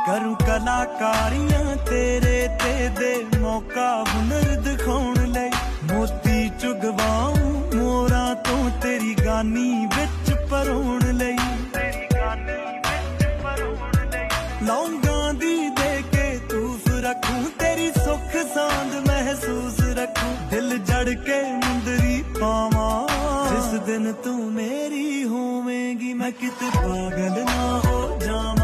करूं कलाकारियां तेरे ते दे मौका हुनर दिखाउण लई मोती चुगवाऊं मोरा तो तेरी गानी विच परोण लई लौंगां दी दे के तूफ रखूं तेरी सुख सांद महसूस रखूं दिल जड़ के मुंदरी पावां जिस दिन तू मेरी होवेगी मैं किते पागल ना हो जावां